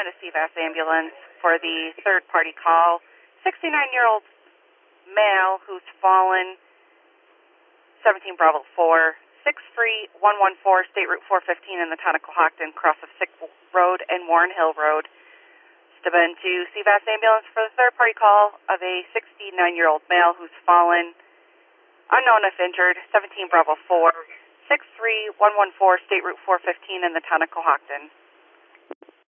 a CVAS ambulance for the third-party call. 69-year-old male who's fallen, 17 Bravo 4, 63114 State Route 415 in the town of Cohocton, cross of Sick Road and Warren Hill Road. Step into CVAS ambulance for the third-party call of a 69-year-old male who's fallen, unknown if injured, 17 Bravo 4, 63114 State Route 415 in the town of Cohocton.